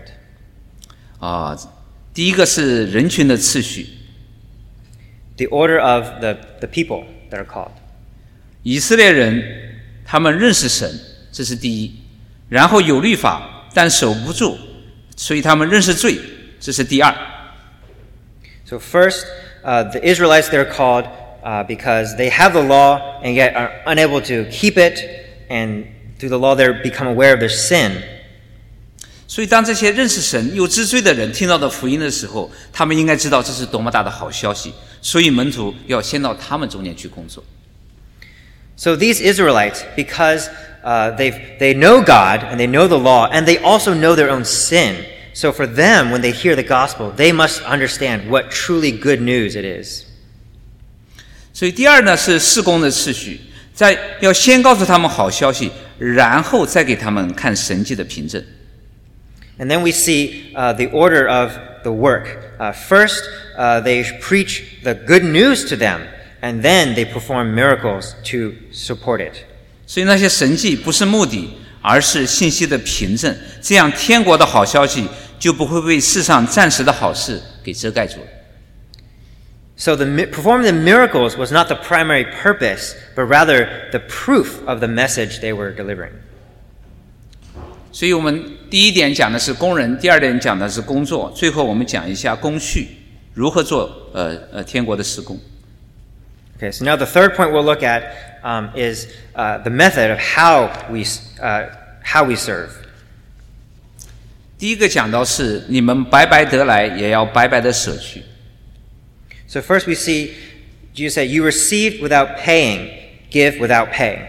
第一个是人群的次序。 The order of the people that are called. 以色列人他们认识神，这是第一。然后有律法，但守不住，所以他们认识罪，这是第二。 So first, the Israelites they're called because they have the law and yet are unable to keep it. And through the law, they become aware of their sin. 所以，当这些认识神又知罪的人听到的福音的时候，他们应该知道这是多么大的好消息。所以，门徒要先到他们中间去工作。 So these Israelites, because they know God and they know the law, and they also know their own sin. So for them, when they hear the gospel, they must understand what truly good news it is. 所以，第二呢是事工的次序。要先告诉他们好消息，然后再给他们看神迹的凭证。 And then we see the order of the work. First, they preach the good news to them, and then they perform miracles to support it. 所以那些神迹不是目的，而是信息的凭证。这样，天国的好消息就不会被世上暂时的好事给遮盖住了。 So performing the miracles was not the primary purpose, but rather the proof of the message they were delivering. 所以我们第一点讲的是工人，第二点讲的是工作，最后我们讲一下工序，如何做天国的事工。 Okay, so now the third point we'll look at is the method of how we serve. 第一个讲到是你们白白得来，也要白白的舍去。 So first we see Jesus said, "You received without paying, give without pay."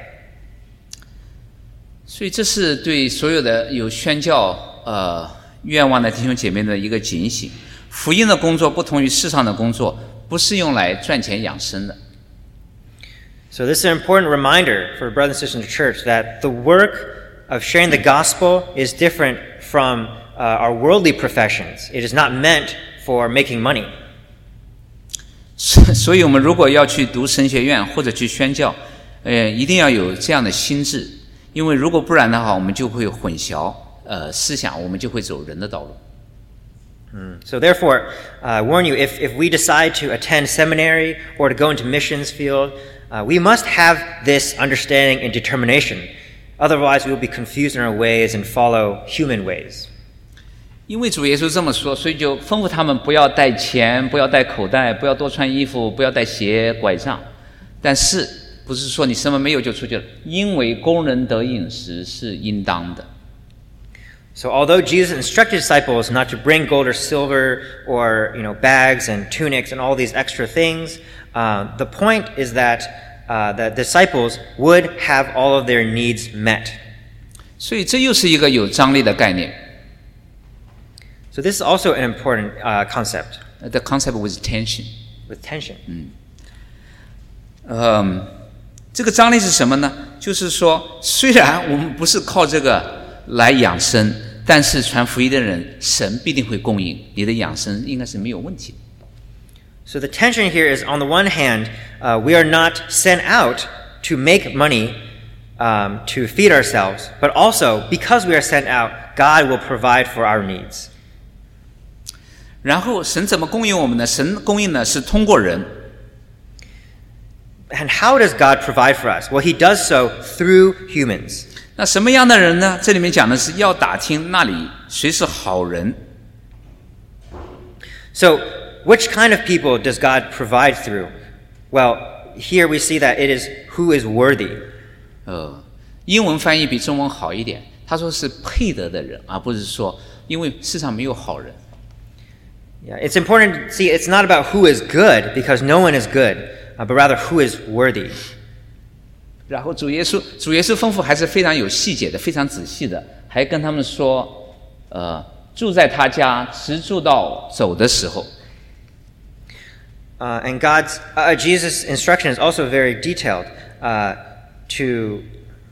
所以这是对所有的有宣教愿望的弟兄姐妹的一个警醒。福音的工作不同于世上的工作，不是用来赚钱养生的。 So this is an important reminder for brothers and sisters in the church that the work of sharing the gospel is different from our worldly professions. It is not meant for making money. 所以我们如果要去读神学院或者去宣教，一定要有这样的心智， 因为如果不然的话，我们就会混淆思想，我们就会走人的道路。 So therefore, I warn you, if we decide to attend seminary or to go into missions field, we must have this understanding and determination. Otherwise, we will be confused in our ways and follow human ways. 因为主耶稣这么说，所以就吩咐他们不要带钱，不要带口袋，不要多穿衣服，不要带鞋、拐杖。但是不是说你什么没有就出去了？因为工人得饮食是应当的。 So although Jesus instructed disciples not to bring gold or silver or bags and tunics and all these extra things, the point is that the disciples would have all of their needs met. 所以这又是一个有张力的概念。 So this is also an important concept. The concept with tension. With tension. 这个张力是什么呢？就是说，虽然我们不是靠这个来养生。但是传福音的人，神必定会供应，你的养生应该是没有问题的。 So the tension here is, on the one hand, we are not sent out to make money to feed ourselves, but also because we are sent out, God will provide for our needs. 然后神怎么供应我们呢？神供应呢是通过人。 And how does God provide for us? Well, He does so through humans. 那什么样的人呢？这里面讲的是要打听那里谁是好人。 So, which kind of people does God provide through? Well, here we see that it is who is worthy. 英文翻译比中文好一点，他说是配得的人，而不是说因为世上没有好人。 Yeah, it's important to see it's not about who is good, because no one is good, but rather who is worthy. 然后主耶稣吩咐还是非常有细节的，非常仔细的，还跟他们说，住在他家，直住到走的时候。 And Jesus' instruction is also very detailed. To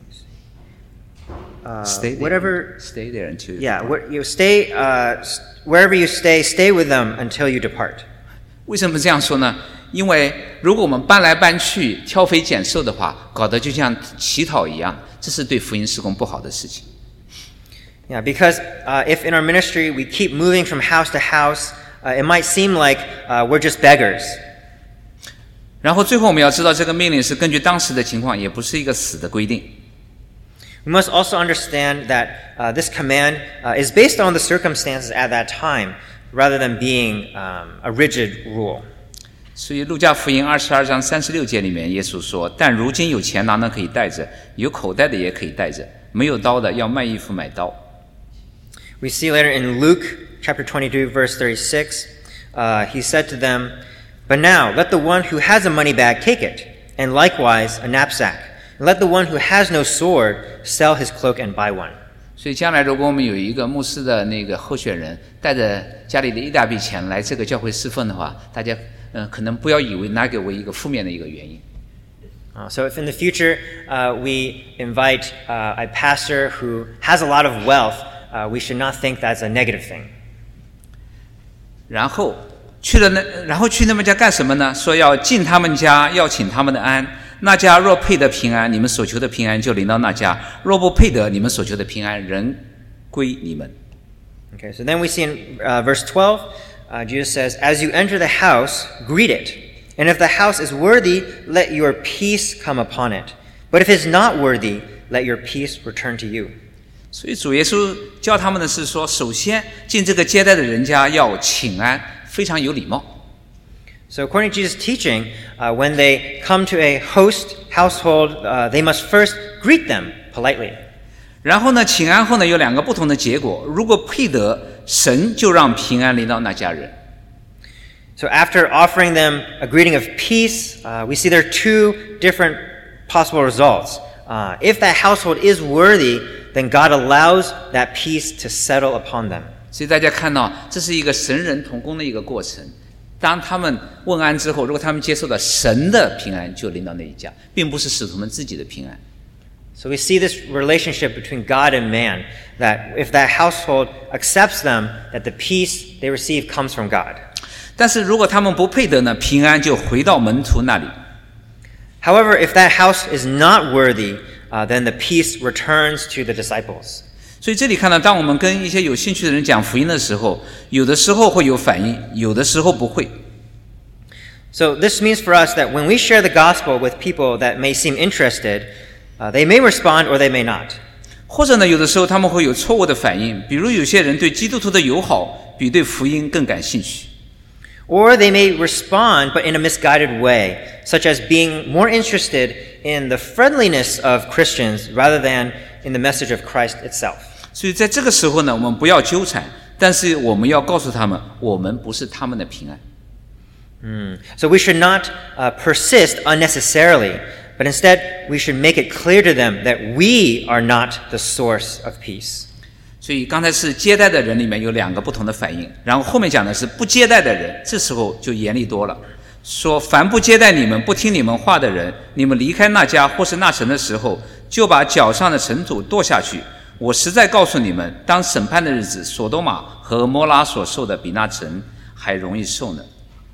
stay there. Whatever. Stay there until. Yeah, you stay wherever you stay with them until you depart. 为什么这样说呢？因为如果我们搬来搬去、挑肥拣瘦的话，搞得就像乞讨一样，这是对福音事工不好的事情。 Yeah, because if in our ministry we keep moving from house to house, it might seem like we're just beggars. 然后最后我们要知道，这个命令是根据当时的情况，也不是一个死的规定。 We must also understand that this command is based on the circumstances at that time, rather than being a rigid rule. 所以路加福音22章36节里面，耶稣说：“但如今有钱囊的可以带着，有口袋的也可以带着，没有刀的要卖衣服买刀。” We see later in Luke chapter 22, verse 36, he said to them, "But now let the one who has a money bag take it, and likewise a knapsack, and let the one who has no sword sell his cloak and buy one." 所以将来如果我们有一个牧师的那个候选人，带着家里的一大笔钱来这个教会侍奉的话，大家可能不要以为拿给我一个负面的一个原因。 So if in the future we invite a pastor who has a lot of wealth, we should not think that's a negative thing. 然后去那么家干什么呢？说要进他们家，要请他们的安。那家若配得平安，你们所求的平安就临到那家；若不配得，你们所求的平安仍归你们。 Okay, so then we see in verse 12, Jesus says, "As you enter the house, greet it. And if the house is worthy, let your peace come upon it. But if it is not worthy, let your peace return to you." 所以主耶稣教他们的是说，首先进这个接待的人家要请安，非常有礼貌。 So according to Jesus' teaching, when they come to a host household, they must first greet them politely. 然后呢，请安后呢有两个不同的结果。如果配得，神就让平安临到那家人。 So after offering them a greeting of peace, we see there are two different possible results. If that household is worthy, then God allows that peace to settle upon them. 所以大家看到，这是一个神人同工的一个过程。当他们问安之后，如果他们接受了神的平安，就临到那一家，并不是使徒们自己的平安。 So we see this relationship between God and man, that if that household accepts them, that the peace they receive comes from God. 但是如果他们不配得呢，平安就回到门徒那里。 However, if that house is not worthy, then the peace returns to the disciples. 所以这里看到，当我们跟一些有兴趣的人讲福音的时候，有的时候会有反应，有的时候不会。 So this means for us that when we share the gospel with people that may seem interested, they may respond or they may not. 或者呢，有的时候他们会有错误的反应，比如有些人对基督徒的友好比对福音更感兴趣。 Or they may respond, but in a misguided way, such as being more interested in the friendliness of Christians rather than in the message of Christ itself. 所以在这个时候呢，我们不要纠缠，但是我们要告诉他们，我们不是他们的平安。 So we should not persist unnecessarily, but instead we should make it clear to them that we are not the source of peace. 所以刚才是接待的人里面有2个不同的反应，然后后面讲的是不接待的人，这时候就严厉多了，说凡不接待你们、不听你们话的人，你们离开那家或是那城的时候，就把脚上的尘土跺下去。我实在告诉你们，当审判的日子，索多玛和摩拉所受的比那城还容易受呢。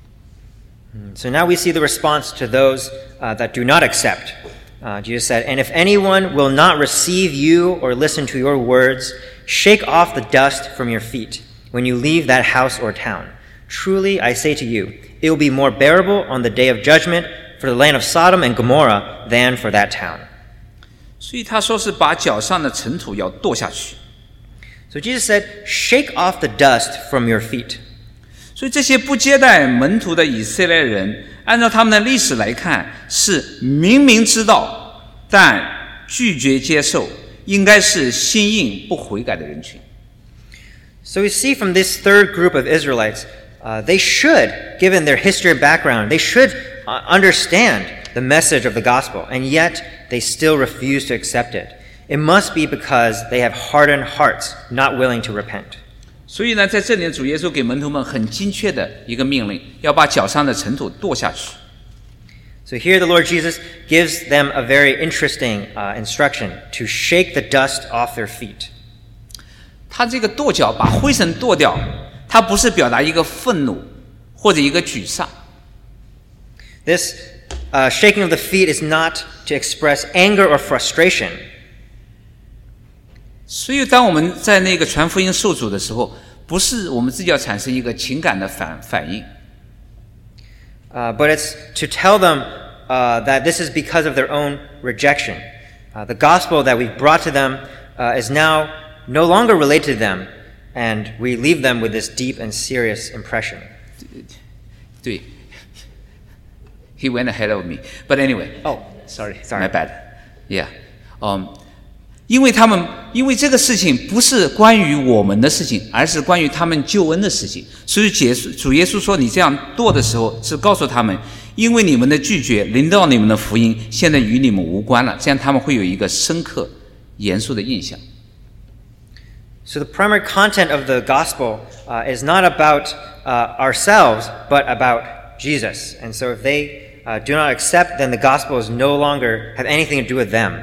So now we see the response to those that do not accept. Jesus said, "And if anyone will not receive you or listen to your words, shake off the dust from your feet when you leave that house or town. Truly, I say to you, it will be more bearable on the day of judgment for the land of Sodom and Gomorrah than for that town." 所以他说是把脚上的尘土要跺下去。 So Jesus said, "Shake off the dust from your feet." 所以这些不接待门徒的以色列人，按照他们的历史来看，是明明知道但拒绝接受，应该是心硬不悔改的人群。 So we see from this third group of Israelites, they should, given their history and background, they should understand the message of the gospel, and yet they still refuse to accept it. It must be because they have hardened hearts, not willing to repent. 所以呢，在这里主耶稣给门徒们很精确的一个命令，要把脚上的尘土跺下去。 So here the Lord Jesus gives them a very interesting instruction to shake the dust off their feet. 他这个跺脚把灰尘跺掉，他不是表达一个愤怒或者一个沮丧。 This shaking of the feet is not to express anger or frustration. 所以当我们在那个传福音受阻的时候，不是我们自己要产生一个情感的反应。 But it's to tell them that this is because of their own rejection. The gospel that we've brought to them is now no longer related to them, and we leave them with this deep and serious impression. 对 He went ahead of me. But anyway. Oh, sorry. My bad. Yeah. 因为这个事情不是关于我们的事情，而是关于他们救恩的事情。所以主耶稣说，你这样跺的时候，是告诉他们，因为你们的拒绝临到你们的福音，现在与你们无关了。这样他们会有一个深刻、严肃的印象。 So the primary content of the gospel is not about ourselves, but about Jesus. And so if they do not accept, then the gospel is no longer have anything to do with them.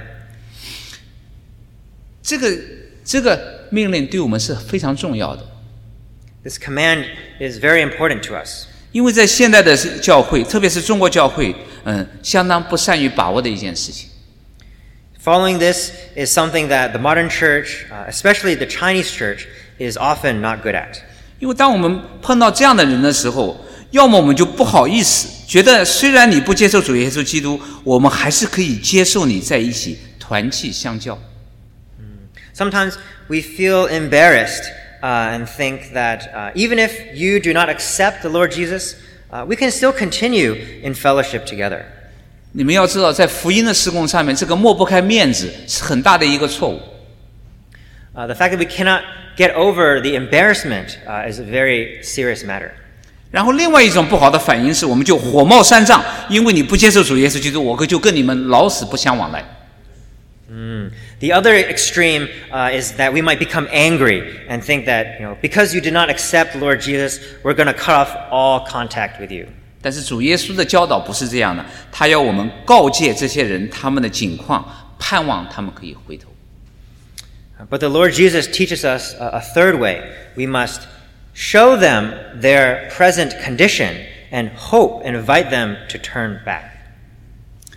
这个命令对我们是非常重要的。 This command is very important to us. 因为在现代的教会，特别是中国教会，相当不善于把握的一件事情。 Following this is something that the modern church, especially the Chinese church, is often not good at. 因为当我们碰到这样的人的时候，要么我们就不好意思，觉得虽然你不接受主耶稣基督，我们还是可以接受你在一起团契相交。 Sometimes we feel embarrassed and think that even if you do not accept the Lord Jesus, we can still continue in fellowship together. 你们要知道，在福音的事工上面，这个抹不开面子是很大的一个错误。 The fact that we cannot get over the embarrassment is a very serious matter. 然后另外一种不好的反应是，我们就火冒三丈，因为你不接受主耶稣基督，我就跟你们老死不相往来。 The other extreme is that we might become angry and think that, because you did not accept Lord Jesus, we're going to cut off all contact with you. 但是主耶稣的教导不是这样的，他要我们告诫这些人他们的境况，盼望他们可以回头。 But the Lord Jesus teaches us a third way. We must show them their present condition and hope and invite them to turn back.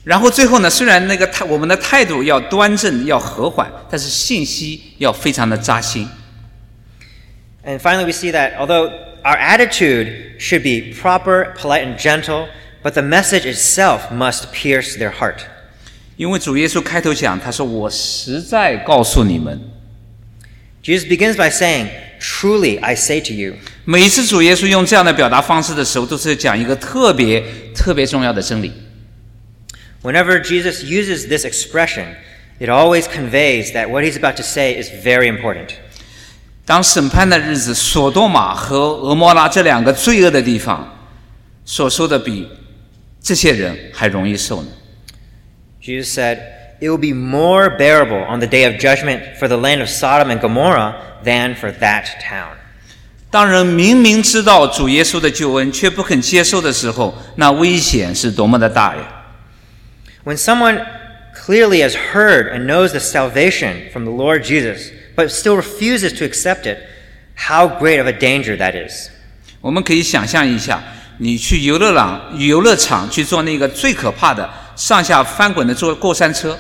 然后最后呢，虽然我们的态度要端正要和缓，但是信息要非常的扎心。 And finally, we see that although our attitude should be proper, polite, and gentle, but the message itself must pierce their heart. 因为主耶稣开头讲，他说：“我实在告诉你们。” Jesus begins by saying, "Truly, I say to you." 每一次主耶稣用这样的表达方式的时候，都是讲一个特别重要的真理。 Whenever Jesus uses this expression, it always conveys that what he's about to say is very important. 当审判的日子，索多玛和俄摩拉这两个罪恶的地方，所受的比这些人还容易受呢。 Jesus said, "It will be more bearable on the day of judgment for the land of Sodom and Gomorrah than for that town." 当人明明知道主耶稣的救恩，却不肯接受的时候，那危险是多么的大呀！ When someone clearly has heard and knows the salvation from the Lord Jesus, but still refuses to accept it, how great of a danger that is. 我们可以想象一下，你去游乐场去坐那个最可怕的上下翻滚的过山车。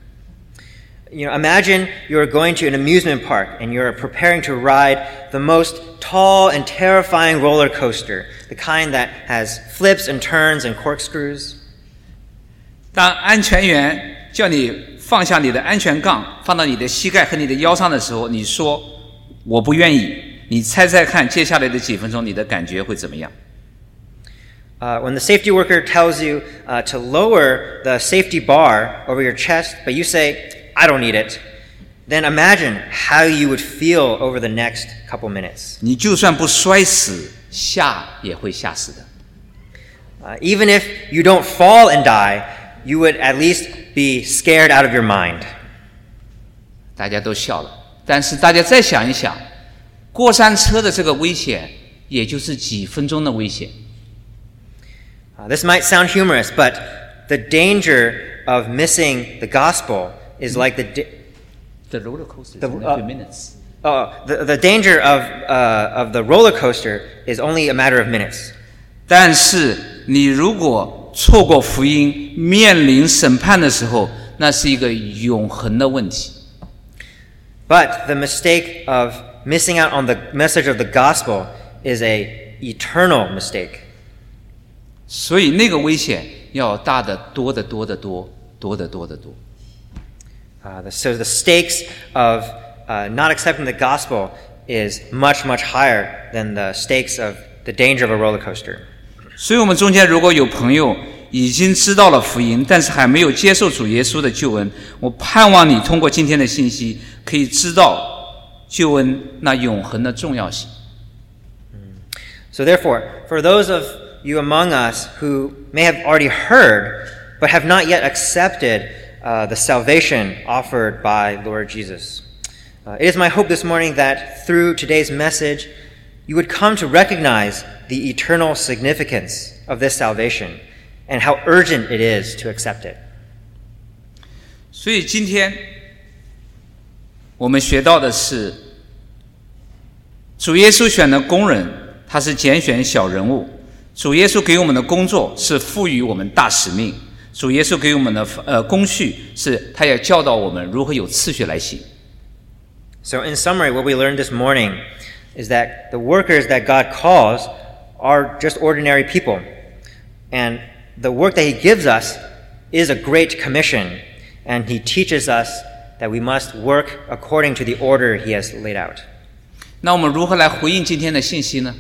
Imagine you're going to an amusement park and you're preparing to ride the most tall and terrifying roller coaster, the kind that has flips and turns and corkscrews. 当安全员叫你放下你的安全杠，放到你的膝盖和你的腰上的时候，你说我不愿意。你猜猜看，接下来的几分钟你的感觉会怎么样 ？When the safety worker tells you to lower the safety bar over your chest, but you say, "I don't need it," then imagine how you would feel over the next couple minutes. 你就算不摔死，吓也会吓死的。 Even if you don't fall and die, you would at least be scared out of your mind. 大家都笑了，但是大家再想一想，过山车的这个危险，也就是几分钟的危险。 This might sound humorous, but the danger of missing the gospel is like the roller coaster is only a few minutes. The danger of the roller coaster is only a matter of minutes. 但是你如果错过福音，面临审判的时候，那是一个永恒的问题。 But the mistake of missing out on the message of the gospel is an eternal mistake. 所以那个危险要大得多得多得多。 So the stakes of not accepting the gospel is much, much higher than the stakes of the danger of a roller coaster. 所以我们中间如果有朋友已经知道了福音，但是还没有接受主耶稣的救恩，我盼望你通过今天的信息，可以知道救恩那永恒的重要性。 So therefore, for those of you among us who may have already heard, but have not yet accepted the salvation offered by Lord Jesus, it is my hope this morning that through today's message, you would come to recognize the eternal significance of this salvation and how urgent it is to accept it. 所以今天我们学到的是，主耶稣选的工人，他是拣选小人物；主耶稣给我们的工作是赋予我们大使命；主耶稣给我们的工序是他要教导我们如何有次序来行。 So in summary, what we learned this morning is that the workers that God calls are just ordinary people. And the work that he gives us is a great commission, and he teaches us that we must work according to the order he has laid out. 那我们如何来回应今天的信息呢？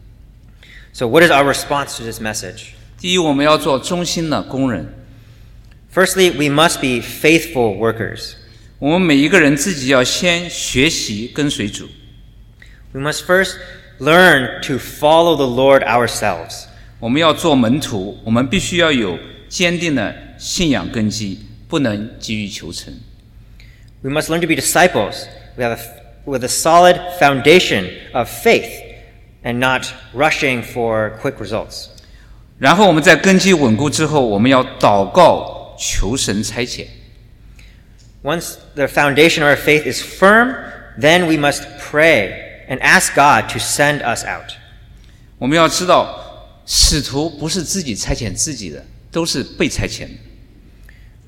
So what is our response to this message? 第一，我们要做忠心的工人。 Firstly, we must be faithful workers. 我们每一个人自己要先学习跟随主。 We must first learn to follow the Lord ourselves. 我们要做门徒，我们必须要有坚定的信仰根基，不能急于求成。 We must learn to be disciples with a solid foundation of faith and not rushing for quick results. 然后我们在根基稳固之后，我们要祷告求神差遣。 Once the foundation of our faith is firm, then we must pray and ask God to send us out. 我们要知道，使徒不是自己差遣自己的，都是被差遣的。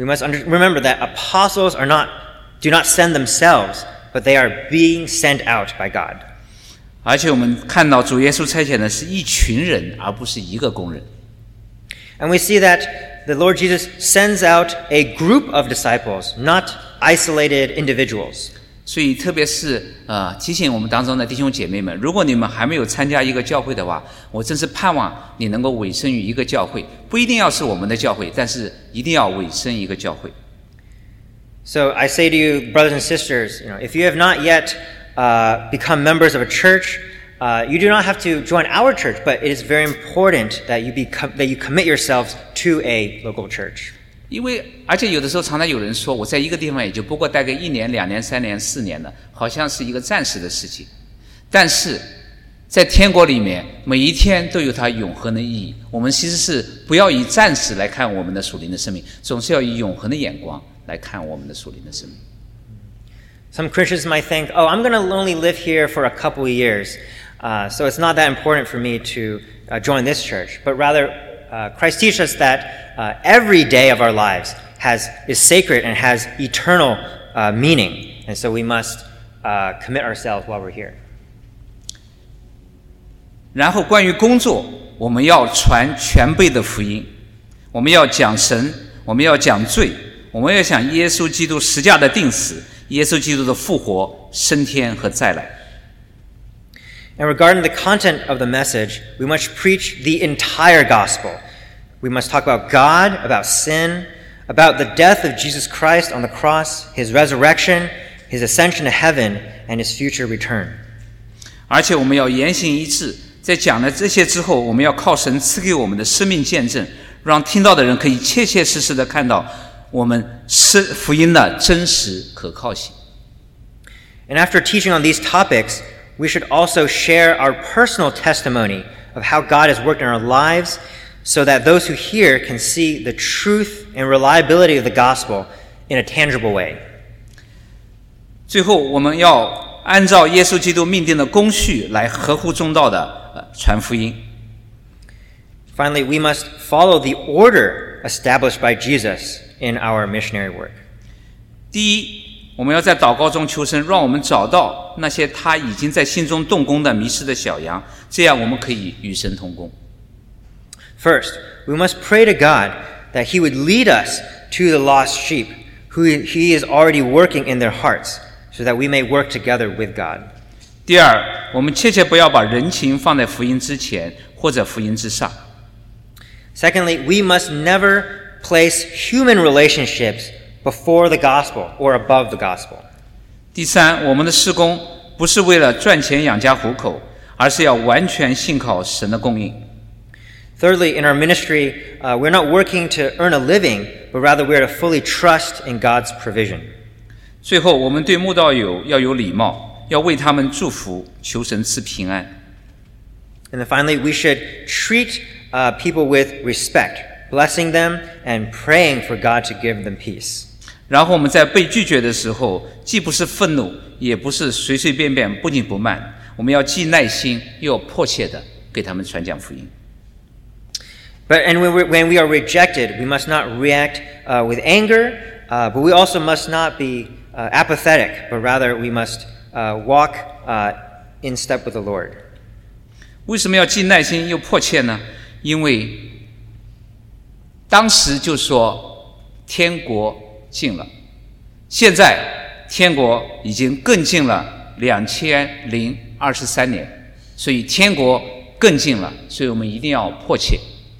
We must remember that apostles do not send themselves, but they are being sent out by God. 而且我们看到主耶稣差遣的是一群人，而不是一个工人。 And we see that the Lord Jesus sends out a group of disciples, not isolated individuals. 所以特别是提醒我们当中的弟兄姐妹们，如果你们还没有参加一个教会的话，我真是盼望你能够委身于一个教会，不一定要是我们的教会，但是一定要委身一个教会。 So I say to you, brothers and sisters, if you have not yet become members of a church, you do not have to join our church, but it is very important that you commit yourselves to a local church. 而且有的时候常常有人说，我在一个地方也就不过待个1年、2年、3年、4年了，好像是一个暂时的事情。但是在天国里面，每一天都有它永恒的意义。我们其实是不要以暂时来看我们的属灵的生命，总是要以永恒的眼光来看我们的属灵的生命。 Some Christians might think, I'm going to only live here for a couple of years, so it's not that important for me to join this church. But rather, Christ teaches us that every day of our lives is sacred and has eternal meaning, and so we must commit ourselves while we're here. 然后关于工作，我们要传全备的福音，我们要讲神，我们要讲罪，我们要讲耶稣基督十架的钉死，耶稣基督的复活、升天和再来。 And regarding the content of the message, we must preach the entire gospel. We must talk about God, about sin, about the death of Jesus Christ on the cross, his resurrection, his ascension to heaven, and his future return. 而且我们要言行一致，在讲了这些之后，我们要靠神赐给我们的生命见证，让听到的人可以切切实实的看到我们福音的真实可靠性。 And after teaching on these topics, we should also share our personal testimony of how God has worked in our lives so that those who hear can see the truth and reliability of the gospel in a tangible way. 最后，我们要按照耶稣基督命定的公序来合乎中道的传福音。 Finally, we must follow the order established by Jesus in our missionary work. 第一，我们要在祷告中求神，让我们找到那些他已经在心中动工的迷失的小羊，这样我们可以与神同工。 First, we must pray to God that he would lead us to the lost sheep who he is already working in their hearts, so that we may work together with God. 第二，我们切切不要把人情放在福音之前或者福音之上。 Secondly, we must never place human relationships before the gospel or above the gospel. 第三，我们的事工不是为了赚钱养家糊口，而是要完全信靠神的供应。 Thirdly, in our ministry, we're not working to earn a living, but rather we are to fully trust in God's provision. 最后，我们对慕道友要有礼貌，要为他们祝福，求神赐平安。 And then finally, we should treat people with respect, blessing them and praying for God to give them peace. 然后我们在被拒绝的时候，既不是愤怒，也不是随随便便、不紧不慢，我们要既耐心又迫切地给他们传讲福音。 And when we are rejected, we must not react with anger, but we also must not be apathetic, but rather we must walk in step with the Lord. 为什么要既耐心又迫切呢？因为当时就说天国近了，现在天国已经更近了2023年，所以天国更近了，所以我们一定要迫切。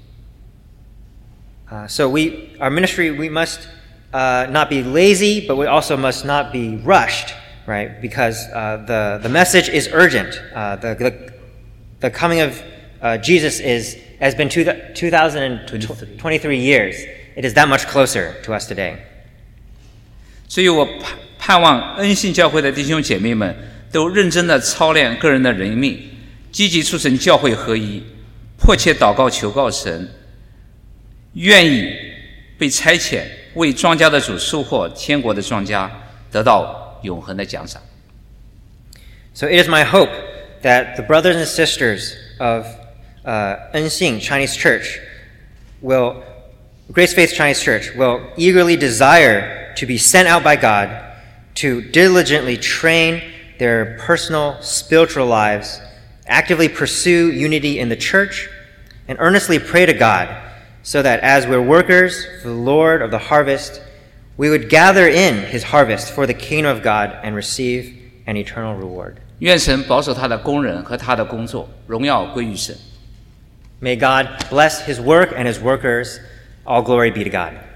So our ministry, we must not be lazy, but we also must not be rushed, right? Because the message is urgent. The coming of Jesus has been 2023 years. It is that much closer to us today. 所以我盼望恩信教会的弟兄姐妹们都认真的操练个人的人命，积极促成教会合一，迫切祷告求告神，愿意被差遣为庄稼的主收获天国的庄稼，得到永恒的奖赏。 So it is my hope that the brothers and sisters of Enxing Chinese Church will Grace Faith Chinese Church will eagerly desire to be sent out by God to diligently train their personal spiritual lives, actively pursue unity in the church, and earnestly pray to God so that as we're workers for the Lord of the harvest, we would gather in his harvest for the kingdom of God and receive an eternal reward. 愿神保守他的工人和他的工作，荣耀归于神。 May God bless his work and his workers. All glory be to God.